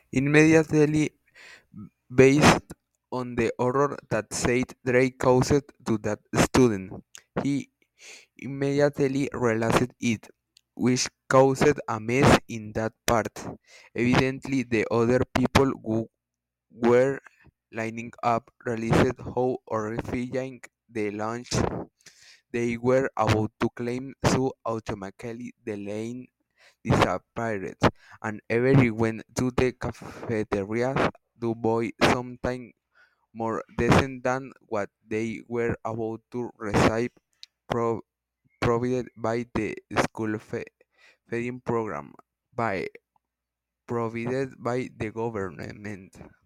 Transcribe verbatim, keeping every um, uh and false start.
immediately based on the horror that said Drake caused to that student. He immediately realized it, which caused a mess in that part. Evidently, the other people who were lining up realized how horrifying the launch they were about to claim, so automatically the lane disappeared, and everyone went to the cafeterias to buy something more decent than what they were about to receive, pro- provided by the school fe- feeding program, by provided by the government.